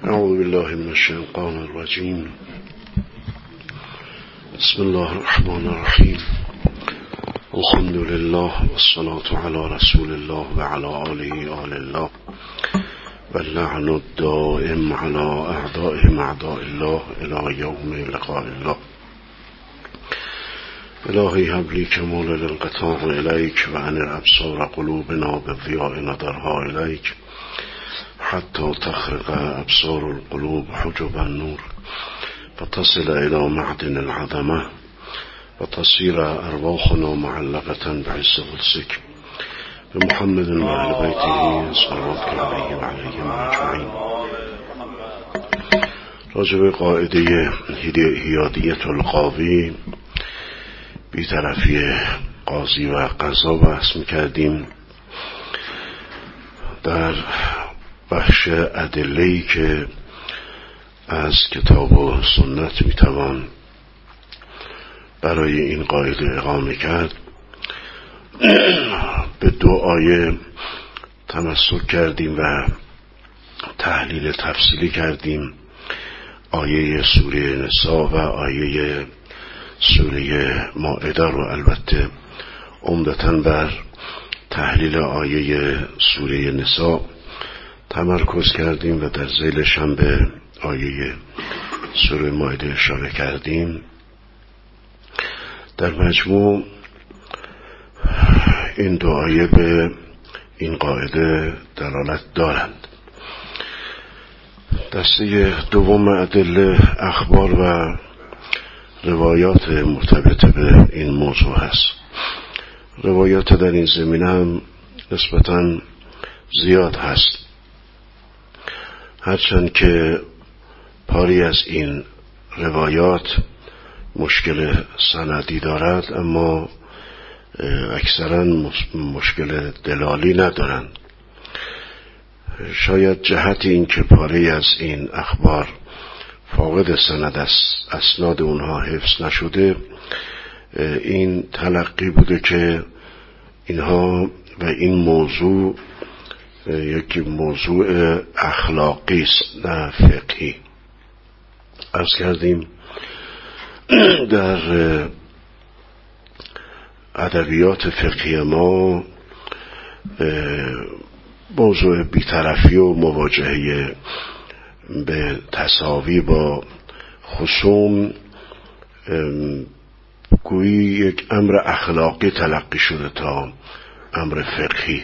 اعوذ بالله من الشیطان الرجیم. بسم الله الرحمن الرحیم. الحمد لله والصلاة على رسول الله وعلى آله آل الله واللعن الدائم على أعدائهم أعداء الله إلى يوم لقاء الله. الهی هب لی کمال الانقطاع الیک و ان الابصار قلوبنا بالضیاء نظرها الیک حتی تخرق ابصار القلوب حجب النور فتصل الى معدن العظمه وتصير ارواحنا معلقه بعز قدسك بمحمد وآل بیته صلوات علیه و علیهم اجمعین. راجب قاعده حیادیت القاضی، بی‌طرفی قاضی و قضا بحث میکردیم. در بخش ادله‌ای که از کتاب و سنت میتوان برای این قاعده اقامه کرد، به دو آیه تمسک کردیم و تحلیل تفصیلی کردیم. آیه سوره نساء و آیه سوره مائده رو البته عمدتاً بر تحلیل آیه سوره نساء تمرکز کردیم و در ذیلش هم به آیه سوره مائده اشاره کردیم. در مجموع این دو آیه به این قاعده دلالت دارند. دسته دوم ادله اخبار و روایات مرتبط به این موضوع هست. روایات در این زمینه هم نسبتاً زیاد هست، هرچند که پاری از این روایات مشکل سندی دارد، اما اکثراً مشکل دلالی ندارند. شاید جهت این که پاری از این اخبار فاقد سند است، اسناد اونها حفظ نشده، این تلقی بوده که اینها و این موضوع یک موضوع اخلاقی است نه فقهی. عرض کردیم در ادبیات فقهی ما موضوع بی‌طرفی و مواجهه به تساوی با خصوم گویی یک امر اخلاقی تلقی شده تا امر فقهی،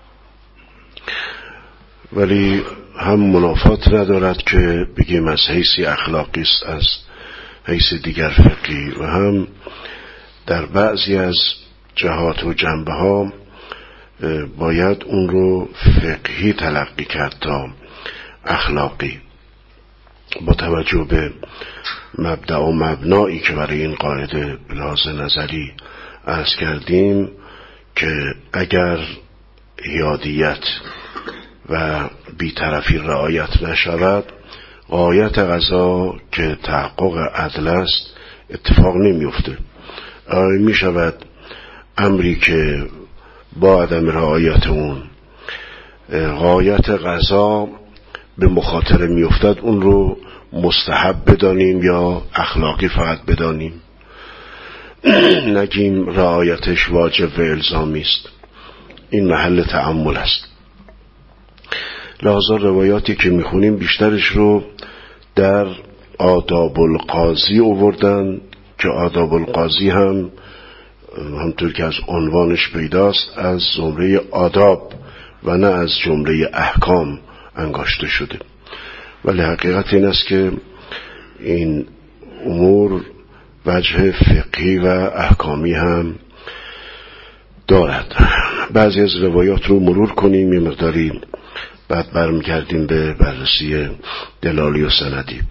ولی هم منافات ندارد که بگیم از حیث اخلاقی است از حیث دیگر فقهی، و هم در بعضی از جهات و جنبه ها باید اون رو فقهی تلقی کرد تا اخلاقی. با توجه به مبدأ و مبنایی که برای این قاعده به لحاظ نظری عرض کردیم که اگر حیادیت و بی‌طرفی رعایت نشود، غایت قضا که تحقق عدل است اتفاق نمیفته. می شود امری که با عدم رعایت اون غایت قضا به مخاطره میافتد اون رو مستحب بدانیم یا اخلاقی فقط بدانیم، نگیم رعایتش واجب و الزامی است. این محل تأمل است. لحاظا روایاتی که میخونیم بیشترش رو در آداب القاضی آوردن که آداب القاضی هم همطور که از عنوانش پیداست از زمره آداب و نه از جمله احکام انگاشته شده، ولی حقیقت این است که این امور وجه فقهی و احکامی هم دارد. بعضی از روایات رو مرور کنیم، یه مقداری بعد برمیگردیم به بررسی دلالی و سندی.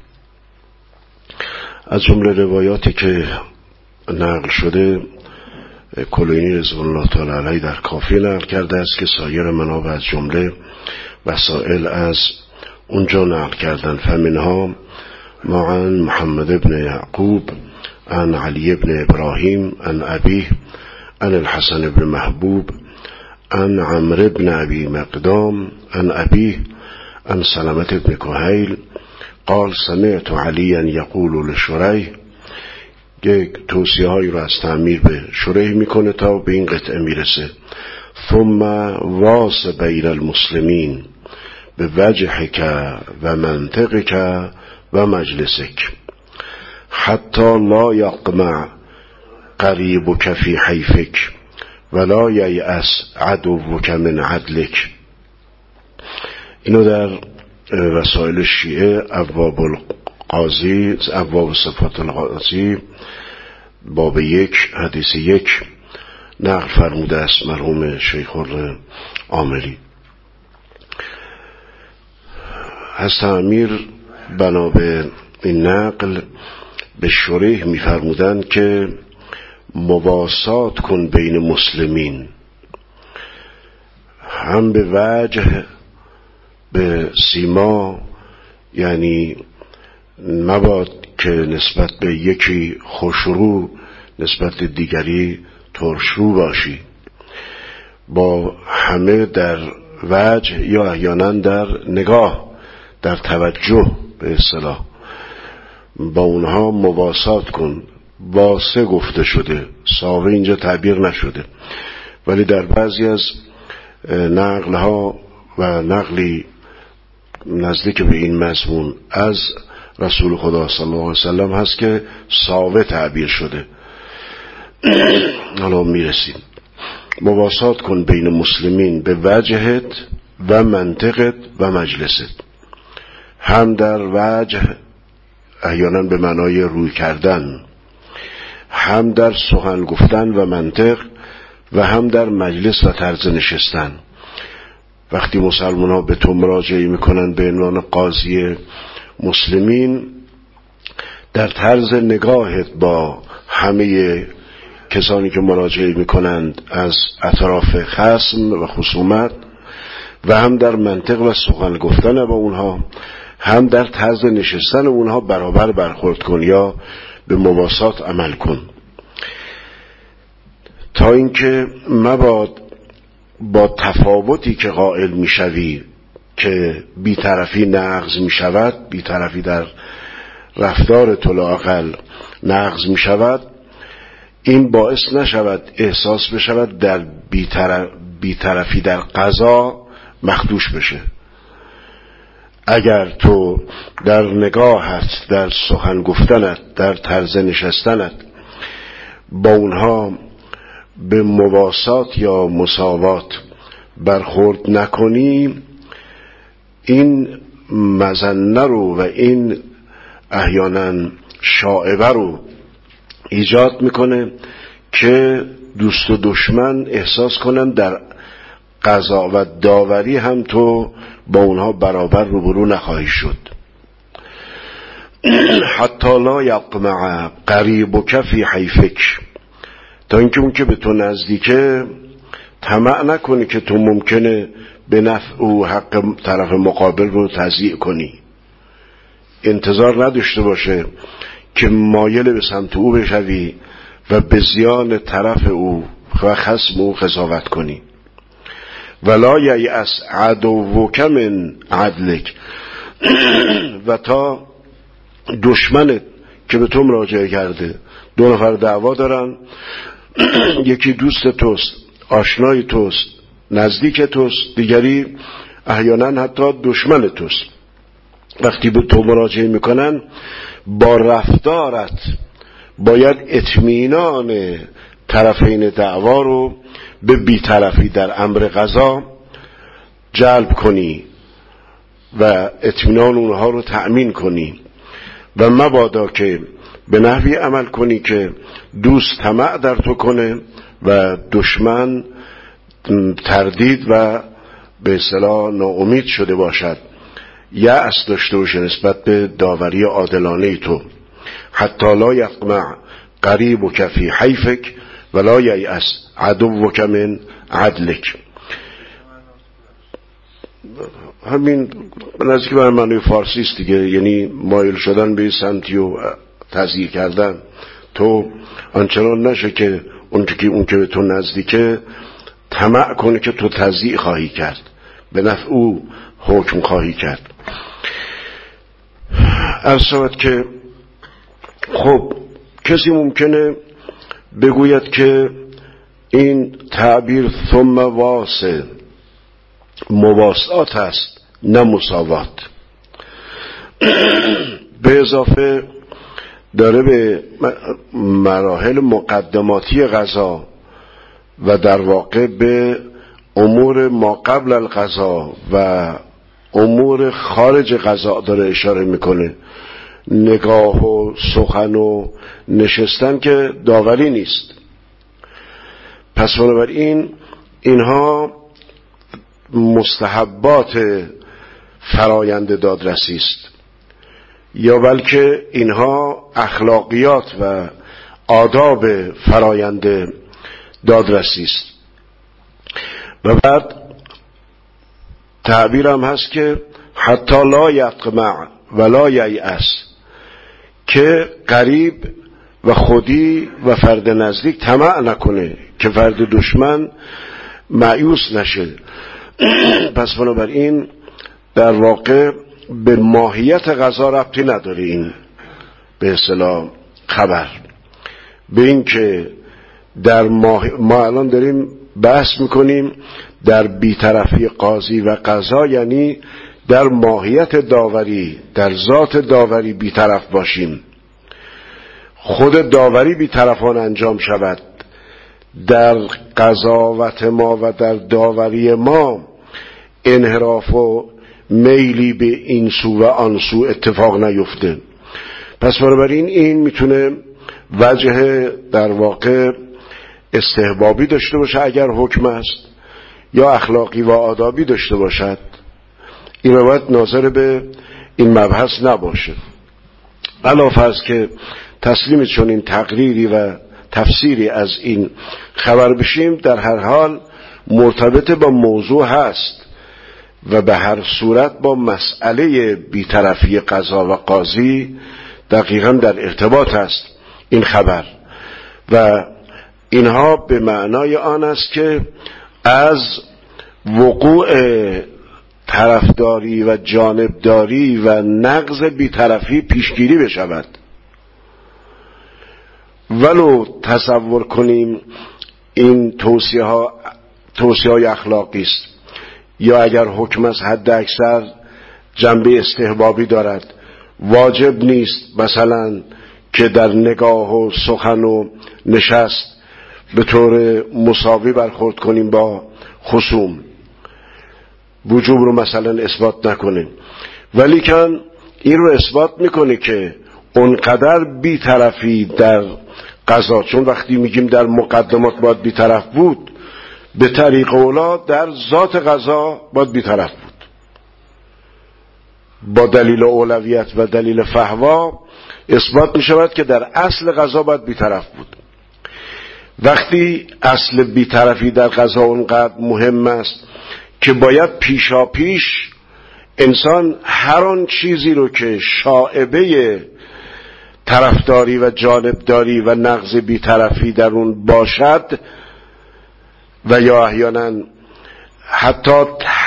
از جمله روایاتی که نقل شده، کلینی رضوان الله تعالی علیه در کافی نقل کرده است که سایر منابع از جمله وسائل از اونجا نقل کردن. فمنها ما عن محمد بن یعقوب عن علی بن ابراهیم عن ابیه عن الحسن بن محبوب عن عمرو بن ابی مقدام عن ابیه عن سلمة بن كهيل قال سمعت عليا يقول لشریح، یک توصیه هایی رو از تعمیر به شریح میکنه تا به این قطعه میرسه. ثم واس بین المسلمین به وجهک و منطقک و مجلسک حتی لا یقمع قریبک فی حیفک ولا ییأس عدوک من عدلک. اینو در رسائل شیعه ابواب القاضی، ابواب صفات القاضی باب 1 حدیث 1 نقل فرموده است مرحوم شیخ عامری. حضرت امیر بنا به این نقل به شریح می‌فرمودند که مواسات کن بین مسلمین، هم به وجه به سیما، یعنی مباد که نسبت به یکی خوشرو نسبت دیگری ترشرو باشی، با همه در وجه یا احیانا در نگاه، در توجه به اصطلاح با اونها مواسات کن. واسه گفته شده، ساوه اینجا تعبیر نشده، ولی در بعضی از نقلها و نقلی نزدیک به این مضمون از رسول خدا صلی الله علیه وسلم هست که ساوه تعبیر شده. حالا میرسیم. مواسات کن بین مسلمین به وجهت و منطقت و مجلست، هم در وجه احیانا به معنای روی کردن، هم در سخن گفتن و منطق، و هم در مجلس و طرز نشستن. وقتی مسلمان ها به تو مراجعه میکنن به عنوان قاضی مسلمین، در طرز نگاهت با همه کسانی که مراجعه میکنند از اطراف خصم و خصومت، و هم در منطق و سخن گفتن با اونها، هم در طرز نشستن اونها برابر برخورد کن یا به مواسات عمل کن، تا اینکه مباد با تفاوتی که قائل میشوی که بی‌طرفی نقض میشود، بی‌طرفی در رفتار تو لااقل نقض میشود، این باعث نشود احساس بشود در بی‌طرفی در قضا مخدوش بشه. اگر تو در نگاهت، در سخن گفتنت، در طرز نشستنت با اونها به مواسات یا مساوات برخورد نکنی، این مظنه رو و این احیانا شائبه رو ایجاد میکنه که دوست و دشمن احساس کنن در قضا و داوری هم تو با اونها برابر روبرو نخواهی شد. حتی لا یقمع قریبک فی حیفک، تا اینکه اون که به تو نزدیکه طمع نکنی که تو ممکنه به نفع او حق طرف مقابل رو تضییع کنی. انتظار نداشته باشه که مایل به سمت او بشوی و به زیان طرف او و خصم او قضاوت کنی. ولا ییأس عدوک من عدلک، و تا دشمنت که به تو مراجعه کرده، دو نفر دعوا دارن، یکی دوست توست، آشنای توست، نزدیک توست، دیگری احیانا حتی دشمن توست، وقتی به تو مراجعه میکنن با رفتارت باید اطمینان طرفین دعوا رو به بی‌طرفی در امر قضا جلب کنی و اطمینان اونها رو تأمین کنی، و مبادا که به نحوی عمل کنی که دوست طمع در تو کنه و دشمن تردید و به اصطلاح ناامید شده باشد، یأس داشته باشه نسبت به داوری عادلانه تو. حتی لا یقمع قریبک فی حیفک ولا ییأس عدوک من عدلک. همین نزدیک به معنی فارسی است دیگه، یعنی مایل شدن به سمتی و تضییع کردن. تو آنچنان نشه که اون که به تو نزدیکه طمع کنه که تو تضییع خواهی کرد، به نفع او حکم خواهی کرد. عرض شود که خب کسی ممکنه بگوید که این تعبیر ثم واسه مواسات است نه مساوات. به اضافه داره به مراحل مقدماتی قضا و در واقع به امور ما قبل القضا و امور خارج قضا داره اشاره میکنه. نگاه و سخن و نشستن که داوری نیست. پس بنابراین اینها مستحبات فرایند دادرسی است، یا بلکه اینها اخلاقیات و آداب فرایند دادرسی است. و بعد تعبیرم هست که حتی لا یطمع ولا ییأس، که قریب و خودی و فرد نزدیک طمع نکنه که فرد دشمن مایوس نشه. پس بنابراین در واقع به ماهیت قضا ربطی نداره این به اصطلاح خبر، به این که در ما الان داریم بحث میکنیم در بیطرفی قاضی و قضا، یعنی در ماهیت داوری، در ذات داوری بیطرف باشیم، خود داوری بیطرفان انجام شود. در قضاوت ما و در داوری ما انحراف و میلی به این سو و آن سو اتفاق نیفته. پس بنابراین این میتونه وجه در واقع استحبابی داشته باشه اگر حکم است، یا اخلاقی و آدابی داشته باشد. این باید ناظر به این مبحث نباشه. علاوه فرض که تسلیم چنین تقریری و تفسیری از این خبر بشیم، در هر حال مرتبط با موضوع هست و به هر صورت با مسئله بیطرفی قضا و قاضی دقیقاً در ارتباط است این خبر. و اینها به معنای آن است که از وقوع طرفداری و جانبداری و نقض بیطرفی پیشگیری بشود. ولو تصور کنیم این توصیه های اخلاقی است، یا اگر حکم از حد اکثر جنبه استحبابی دارد، واجب نیست مثلا که در نگاه و سخن و نشست به طور مساوی برخورد کنیم با خصوم، وجوب رو مثلا اثبات نکنیم، ولیکن این رو اثبات میکنه که اونقدر بیطرفی در قضا، چون وقتی میگیم در مقدمات باید بیطرف بود، به طریق اولا در ذات قضا باید بیطرف بود. با دلیل اولویت و دلیل فحوا اثبات میشود که در اصل قضا باید بیطرف بود. وقتی اصل بیطرفی در قضا اونقدر مهم است که باید پیشا پیش انسان هر آن چیزی رو که شائبه طرفداری و جانبداری و نقض بیطرفی در اون باشد و یا احیانا حتی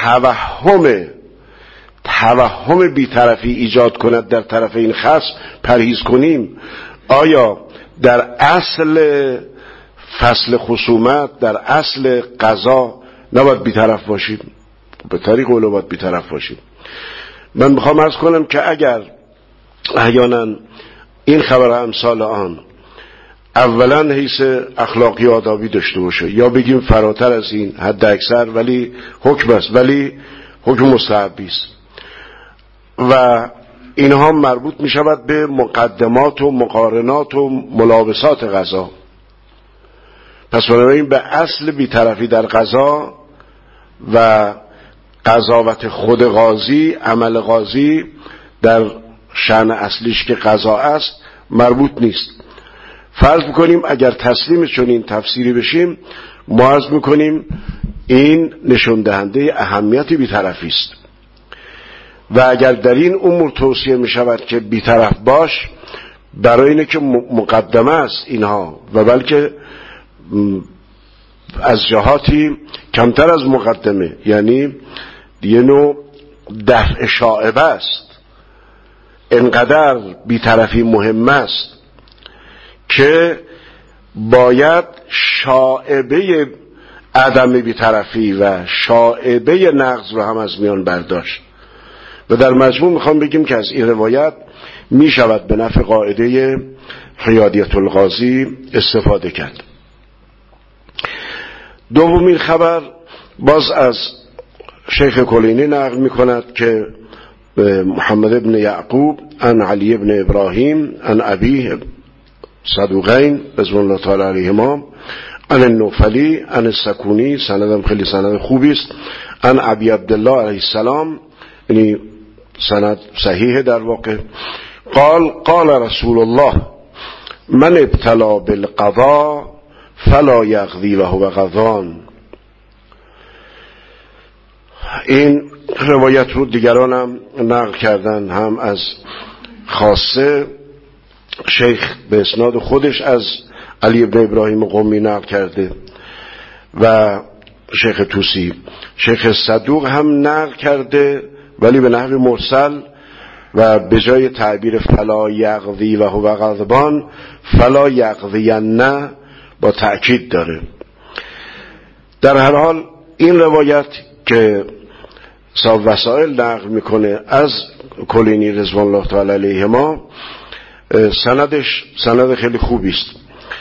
توهم بیطرفی ایجاد کند در طرف این خصم پرهیز کنیم. آیا در اصل فصل خصومت، در اصل قضا نباید بیطرف باشیم؟ به طریق اولو باید بیطرف باشیم. من میخوام عرض کنم که اگر احیانا این خبر امثال آن اولا حیث اخلاقی آدابی داشته باشه، یا بگیم فراتر از این حد اکثر ولی حکم است، ولی حکم مستحبی است، و اینها مربوط می شود به مقدمات و مقارنات و ملابسات قضا. پس بنابراین به اصل بیطرفی در قضا و قضاوت خود قاضی، عمل قاضی در شأن اصلیش که قضا است مربوط نیست. فرض میکنیم اگر تسلیم چنین تفسیری بشیم، ما عرض میکنیم این نشون دهنده اهمیت بیطرفی است، و اگر در این امور توصیه میشود که بیطرف باش، برای اینه که مقدمه است اینها، و بلکه از جهاتی کمتر از مقدمه، یعنی یه نوع دفع شائبه است، انقدر بی‌طرفی مهم است که باید شائبه عدم بی‌طرفی و شائبه نقض رو هم از میان برداشت. و در مجموع میخوام بگیم که از این روایت میشود به نفع قاعده حیادیت القاضی استفاده کرد. دومین خبر باز از شیخ کلینی نقل میکند که محمد بن یعقوب عن علی بن ابراهیم عن ابیه صدوقین رضوان الله تعالی علیهما عن النوفلی عن السکونی، سندم خیلی سند خوبی است، عن ابی عبدالله علیه السلام، یعنی سند صحیح در واقع، قال رسول الله من ابتلا بالقضاء فلا یقضی و هو غضبان. این روایت رو دیگران هم نقل کردن، هم از خاصه شیخ به اسناد خودش از علی بن ابراهیم قمی نقل کرده و شیخ توسی، شیخ صدوق هم نقل کرده ولی به نحو مرسل و به جای تعبیر فلا یقضی و هو غضبان فلا یقضین با تأکید داره. در هر حال این روایت که صاحب وسائل نقل میکنه از کلینی رضوان الله تعالی علیهما، سندش سند خیلی خوبی است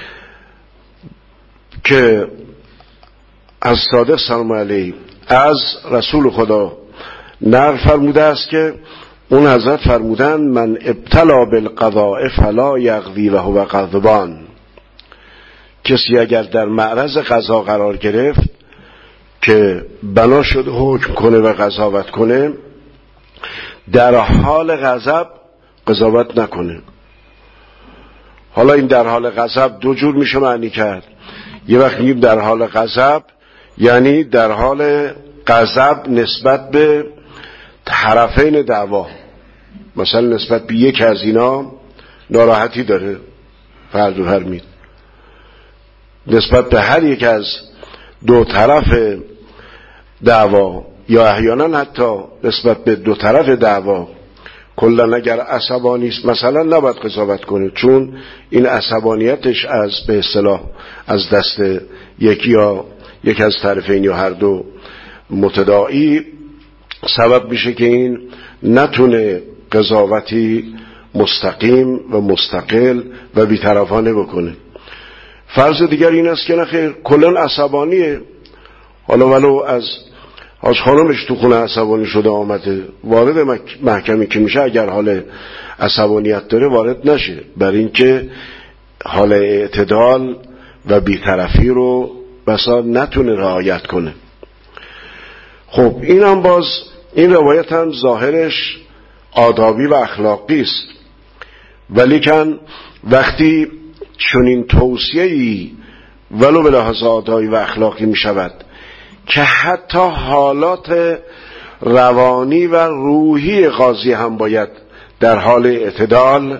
که از صادق سلام علیه از رسول خدا نقل فرموده است که اون حضرت فرمودن من ابتلا بالقضاء فلا یقضی و هو غضبان. کسی اگر در معرض قضا قرار گرفت که بنا شد حکم کنه و قضاوت کنه، در حال غضب قضاوت نکنه. حالا این در حال غضب دو جور میشه معنی کرد. یه وقت میگیم در حال غضب یعنی در حال غضب نسبت به طرفین دعوا، مثلا نسبت به یک از اینا ناراحتی داره فرض و فرمید، نسبت به هر یک از دو طرف دعوا یا احیانا حتی نسبت به دو طرف دعوا کلا اگر عصبانی است مثلا نباید قضاوت کنه، چون این عصبانیتش از به اصطلاح از دست یکی یا یک از طرفین یا هر دو متداعی سبب میشه که این نتونه قضاوتی مستقیم و مستقل و بی‌طرفانه بکنه. فرض دیگر این است که نخیر کلا عصبانیه، حالا ولو از خانمش تو خونه عصبانی شده آمده وارد محکمی که میشه اگر حال عصبانیت داره وارد نشه، برای اینکه حال اعتدال و بی‌طرفی رو بسا نتونه رعایت کنه. خب این هم باز این روایت هم ظاهرش آدابی و اخلاقی است، ولیکن وقتی چنین توصیه‌ای ولو به لحاظ آدابی و اخلاقی می شود که حتی حالات روانی و روحی قاضی هم باید در حال اعتدال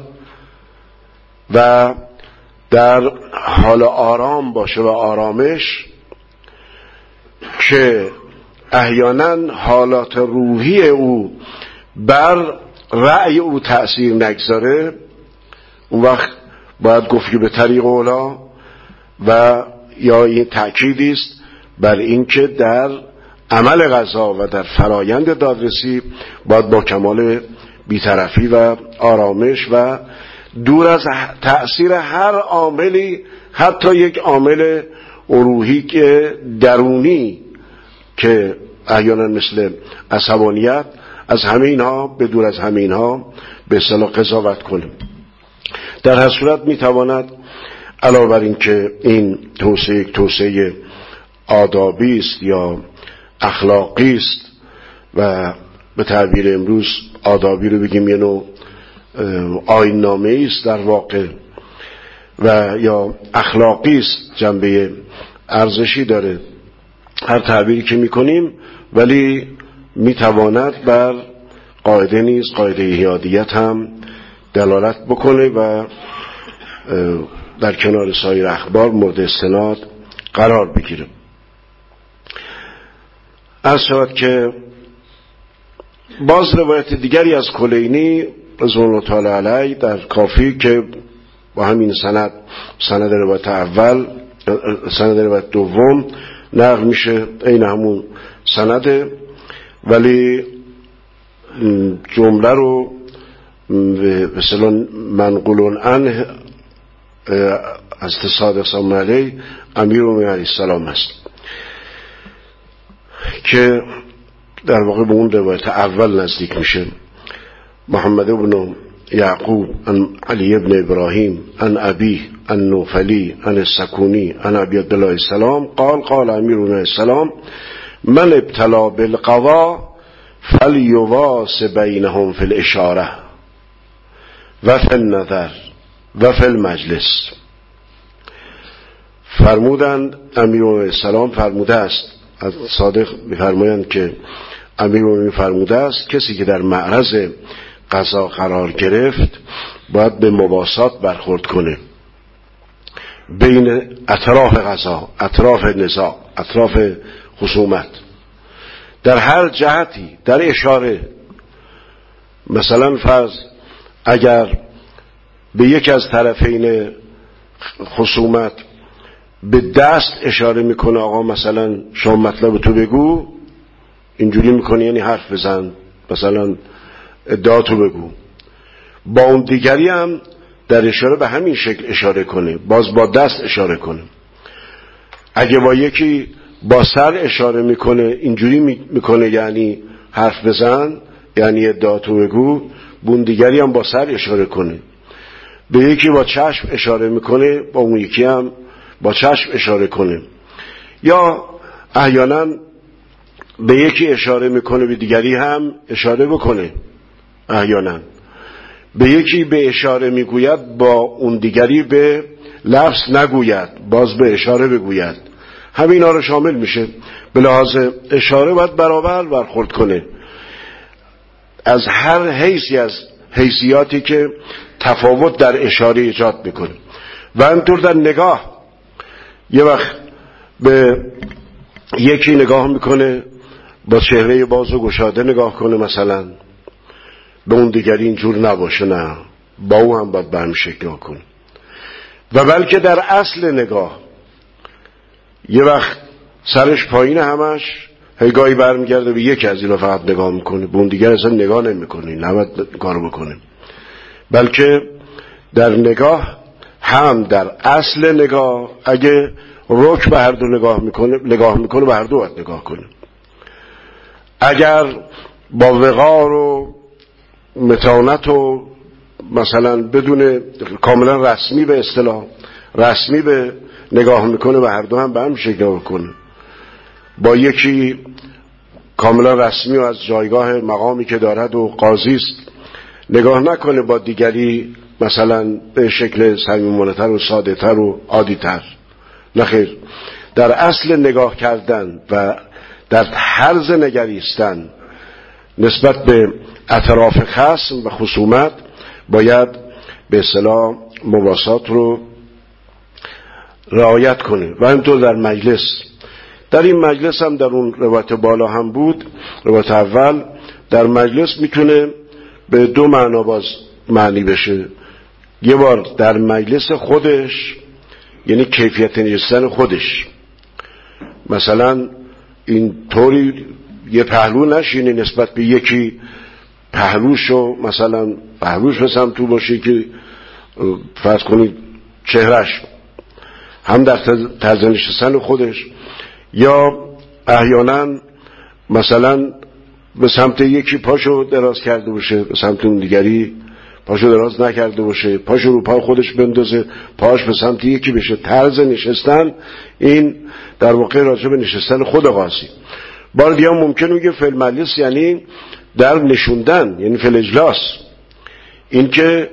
و در حال آرام باشه و آرامش، که احیانا حالات روحی او بر رأی او تأثیر نگذاره، اون وقت باید گفت که به طریق اولا و یا این تأکیدی است بر اینکه در عمل قضا و در فرایند دادرسی باید با کمال بی‌طرفی و آرامش و دور از تأثیر هر عاملی، حتی یک عامل روحی که درونی که احیانا مثل عصبانیت، از همه اینها به دور از همه اینها به اصطلاح قضاوت کنیم. در هر صورت میتواند علاوه بر این که این توصیه آدابی است یا اخلاقی است و به تعبیر امروز آدابی رو بگیم یه نوع آیین نامه‌ای است در واقع، و یا اخلاقی است جنبه ارزشی داره، هر تعبیری که میکنیم، ولی میتواند بر قاعده نیز قاعده حیادیت هم دلالت بکنه و در کنار سایر اخبار مورد استناد قرار بگیره. عرض شود که باز روایت دیگری از کلینی رضوان الله تعالی علیه در کافی که با همین سند روایت اول، سند روایت دوم نقل میشه، این همون سنده، ولی جمله رو مثلا منقولون عنه از صادق سلام علیه امیرالمومنین علیه السلام است که در واقع به اون روایت اول نزدیک میشه. محمد ابن یعقوب عن علی ابن ابراهیم عن ابی عن نوفلی عن السکونی عن ابی عبدالله السلام قال امیرالمومنین السلام من ابتلا بالقضاء فلیواس بینهم فی الاشاره و فی النظر و فی المجلس. فرمودند امیرالمومنین السلام فرموده است، از صادق می‌فرمایند که امیرالمومنین فرموده است کسی که در معرض قضا قرار گرفت باید به مواسات برخورد کنه بین اطراف قضا، اطراف نزاع، اطراف خصومت، در هر جهتی، در اشاره. مثلا فرض اگر به یک از طرفین خصومت به دست اشاره میکنه آقا مثلا شما مطلب تو بگو، اینجوری میکنه یعنی حرف بزن، مثلا ادعا تو بگو. با اون دیگری هم در اشاره به همین شکل اشاره کنه، باز با دست اشاره کنه. اگه با یکی با سر اشاره میکنه، اینجوری میکنه یعنی حرف بزن، یعنی ادعا تو بگو، اون دیگری هم با سر اشاره کنه. به یکی با چشم اشاره میکنه، با اون یکی هم با چشم اشاره کنه. یا احیانا به یکی اشاره میکنه به دیگری هم اشاره بکنه. احیانا به یکی به اشاره میگوید، با اون دیگری به لفظ نگوید، باز به اشاره بگوید. همینا رو شامل میشه. به لحاظ اشاره باید برابر برخورد کنه از هر حیثی از حیثیاتی که تفاوت در اشاره ایجاد میکنه. و همینطور در نگاه، یه وقت به یکی نگاه میکنه با چهره باز و گشاده نگاه کنه، مثلا به اون دیگری اینجور نباشه، نه با او هم باید به همین شکل نگاه کنه. و بلکه در اصل نگاه یه وقت سرش پایین همش، هیگاهی برمیگرده به یکی از اینا فقط نگاه میکنه، به اون دیگر اصلا نگاه نمیکنه، نباید کارو بکنه. بلکه در نگاه هم در اصل نگاه اگه رک به هر دو نگاه میکنه به هر دو باید نگاه کنه. اگر با وقار و متانت و مثلا بدون کاملا رسمی، به اصطلاح رسمی به نگاه میکنه به هر دو هم به هم شکل نگاه کنه. با یکی کاملا رسمی و از جایگاه مقامی که دارد و قاضی است نگاه نکنه، با دیگری مثلا به شکل صمیمانه‌تر و ساده‌تر و عادی‌تر. نخیر، در اصل نگاه کردن و در طرز نگریستن نسبت به اطراف خصم و خصومت باید به اصطلاح مواسات رو رعایت کنه. و همینطور در مجلس، در این مجلس هم در اون روایت بالا هم بود، روایت اول، در مجلس میتونه به دو معنا باز معنی بشه. یه بار در مجلس خودش، یعنی کیفیت نشستن خودش، مثلا این طوری یه پهلو نشینه نسبت به یکی پهلوشو، مثلا پهلوش به سمت تو باشه که فرض کنید چهرش هم در طرز نشستن خودش، یا احیانا مثلا به سمت یکی پاشو دراز کرده باشه، به سمت اون دیگری پاشو دراز نکرده باشه، پاشو رو پای خودش بندازه، پاش به سمت یکی بشه. طرز نشستن این در واقع راجع به نشستن خود قاضی. بار دیگه ممکنه بگه فی المجلس یعنی در نشوندن، یعنی فی الاجلاس، این که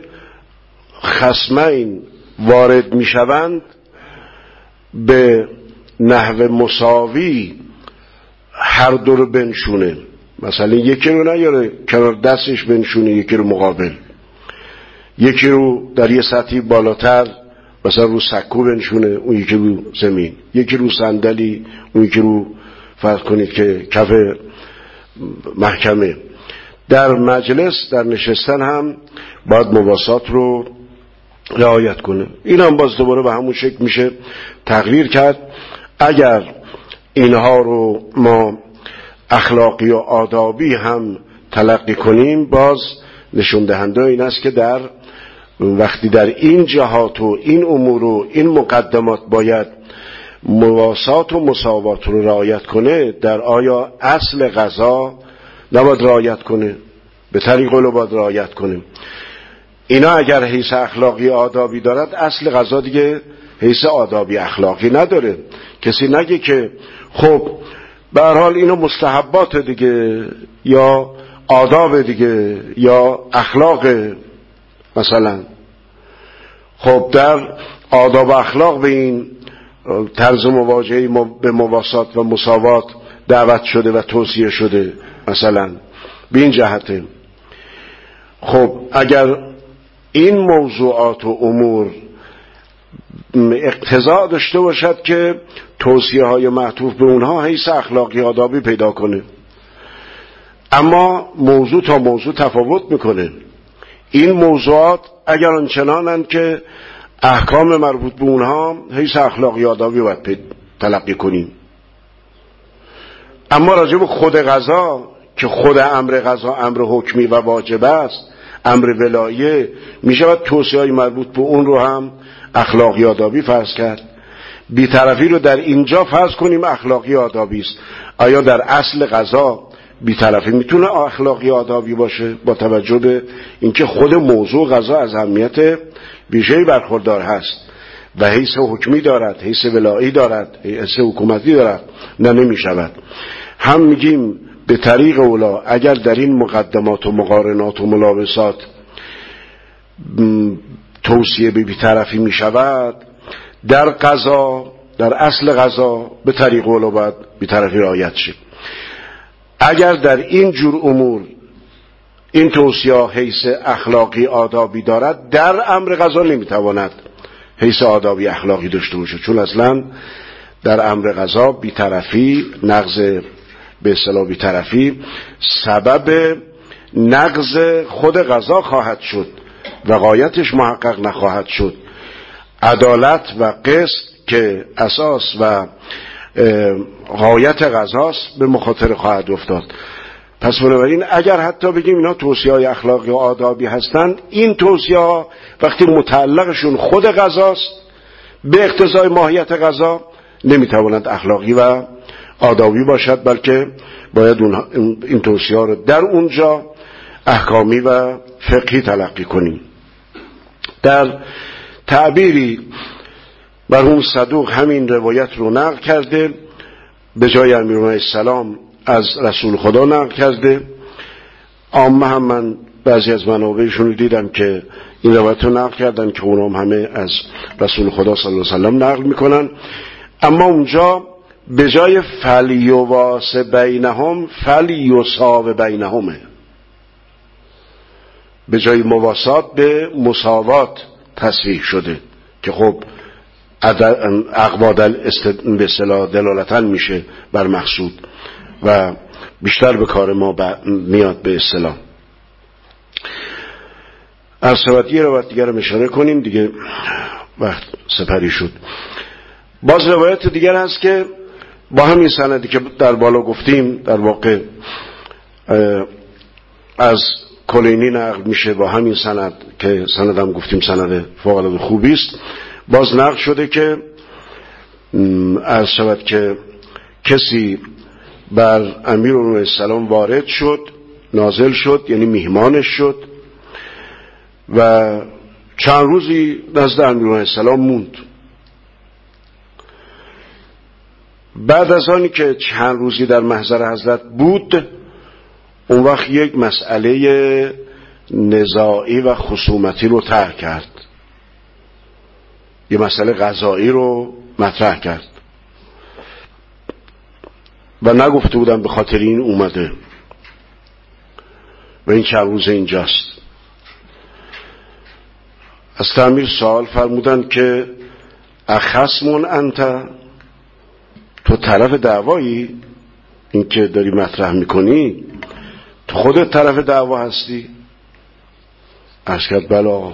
خصمین وارد میشوند به نحو مساوی هر دو رو بنشونه، مثلا یکی رو نیاره کنار دستش بنشونه، یکی رو مقابل، یکی رو در یه سطحی بالاتر مثلا رو سکو بنشونه، اون یکی رو زمین، یکی رو صندلی، اون یکی رو فرض کنید که کف محکمه. در مجلس در نشستن هم باید مواسات رو رعایت کنه. این هم باز دوباره به همون شکل میشه تقریر کرد. اگر اینها رو ما اخلاقی و آدابی هم تلقی کنیم، باز نشون دهنده این است که در وقتی در این جهات و این امور و این مقدمات باید مواسات و مساوات رو رعایت کنه، در آیا اصل قضا نباید رعایت کنه؟ به طریق رو باید رعایت کنه. اینا اگر حیث اخلاقی آدابی دارد، اصل قضا دیگه حیث آدابی اخلاقی نداره. کسی نگه که خب به هر حال اینو مستحبات دیگه یا آداب دیگه یا اخلاق مثلا. خب در آداب و اخلاق به این طرز مواجهه به مواسات و مساوات دعوت شده و توصیه شده مثلا به این جهته. خب اگر این موضوعات و امور اقتضا داشته باشد که توصیه های معطوف به اونها حیث اخلاقی آدابی پیدا کنه، اما موضوع تا موضوع تفاوت میکنه. این موضوعات اگر آنچنانند که احکام مربوط به اونها حیث اخلاقی آدابی باید تلقی کنیم، اما راجع به خود قضا که خود امر قضا امر حکمی و واجب است، امر ولایه، میشه باید توصیه های مربوط به اون رو هم اخلاقی آدابی فرض کرد. بی‌طرفی رو در اینجا فرض کنیم اخلاقی آدابی است. آیا در اصل قضا بی‌طرفی میتونه اخلاقی آدابی باشه؟ با توجه به اینکه خود موضوع قضا از اهمیت ویژه‌ای برخوردار هست و حیث حکمی دارد، حیث ولایی دارد، حیث حکومتی دارد، نه نمیشود. هم میگیم به طریق اولا اگر در این مقدمات و مقارنات و ملابسات توصیه به بی‌طرفی میشود، در قضا در اصل قضا به طریق اولا باید بی‌طرفی رعایت شه. اگر در این جور امور این توصیه حیث اخلاقی آدابی دارد، در امر قضا نمیتواند حیث آدابی اخلاقی داشته باشه، چون اصلا در امر قضا بی‌طرفی، نقض به اصطلاح بی‌طرفی سبب نقض خود قضا خواهد شد و غایتش محقق نخواهد شد. عدالت و قسط که اساس و غایت قضاست به مخاطره خواهد افتاد. پس بنابراین اگر حتی بگیم اینا توصیه‌های اخلاقی و آدابی هستند، این توصیه‌ها وقتی متعلقشون خود قضاست به اقتضای ماهیت قضا نمیتوانند اخلاقی و آدابی باشد، بلکه باید این توصیه‌ها رو در اونجا احکامی و فقهی تلقی کنیم. در تعبیری مرحوم صدوق همین روایت رو نقل کرده، به جای امیرالمومنین السلام از رسول خدا نقل کرده. عامه هم من بعضی از منابعشون رو دیدم که این روایت رو نقل کردن که اونام همه از رسول خدا صلی الله علیه وسلم نقل میکنن، اما اونجا به جای فلیواس بینهم فلیوساو بینهمه، به جای مواسات به مساوات تصریح شده که خب اقواد به اصطلاح دلالتاً میشه بر مقصود و بیشتر به کار ما میاد به اصطلاح. از سبتی روایت دیگر رو اشاره کنیم دیگه، وقت سپری شد. باز روایت دیگر هست که با همین سندی که در بالا گفتیم در واقع از کلینی نقل میشه، با همین سند که سندم گفتیم سند فوق‌العاده خوبی است، باز نقل شده که از شود که کسی بر امیرالمومنین السلام وارد شد، نازل شد، یعنی میهمانش شد و چند روزی نزد امیرالمومنین السلام موند. بعد از آنی که چند روزی در محضر حضرت بود، اون وقت یک مسئله نزاعی و خصومتی رو طرح کرد، یه مسئله قضایی رو مطرح کرد و نگفته بودن به خاطر این اومده و این چند روز اینجاست. از امیر سوال فرمودن که اخصمون انت، تو طرف دعوایی این که داری مطرح میکنی؟ تو خودت طرف دعوا هستی؟ عرض کرد بلا.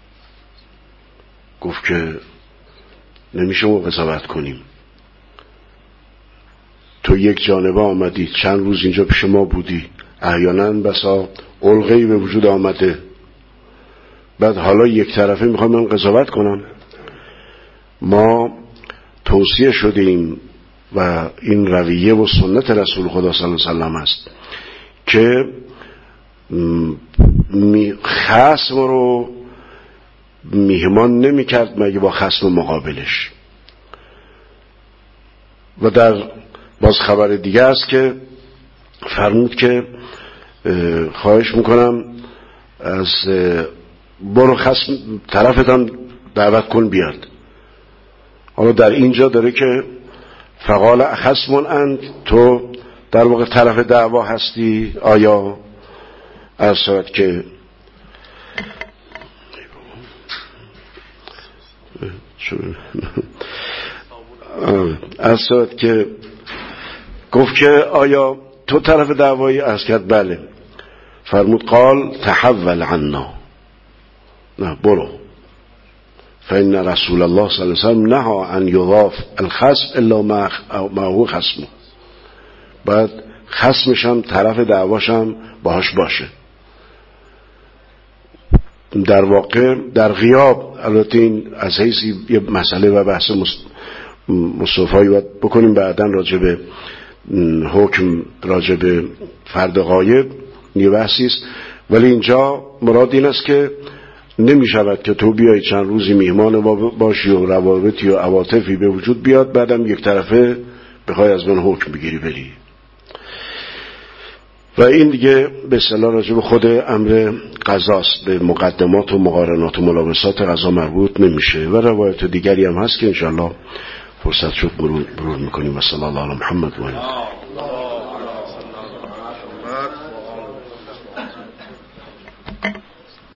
گفت که نمیشه ما قضاوت کنیم، تو یک جانبه آمدی، چند روز اینجا پیش ما بودی، احیانا بسا علقه‌ای به وجود آمده، بعد حالا یک طرفه میخوام من قضاوت کنم؟ ما توصیه شدیم و این رویه و سنت رسول خدا صلی الله علیه و سلم است که خصم رو میهمان نمی کرد مگه با خصم مقابلش. و در باز خبر دیگه است که فرمود که خواهش میکنم از برو خصم طرفتم دعوت کن بیاد. حالا در اینجا داره که فقال خصم انت، تو در واقع طرف دعوا هستی آیا؟ ارشد که ارشد که گفت که آیا تو طرف دعوایی؟ عرض کرد بله. فرمود قال تحول عنا، نه برو، فإن رسول الله صلی الله علیه وسلم نهى ان یضاف الخصم الا معه خصمه. بعد خصمش هم طرف دعواش هم باهاش باشه. در واقع در غیاب، البته این از حیثی یه مسئله و بحث مصطفی باید بکنیم بعداً راجع به حکم راجع به فرد غایب یه بحثی است، ولی اینجا مراد این است که نمی شود که تو بیایی چند روزی میهمان ما باشی و روابطی و عواطفی به وجود بیاد بعدم یک طرفه بخوای از من حکم بگیری بری. و این دیگه به اصطلاح راجع به خود امر قضاست، به مقدمات و مقارنات و ملابسات قضا مربوط نمیشه. و روایت دیگری هم هست که انشاءالله فرصت شد مرور میکنیم. و صلی الله علی محمد و آله.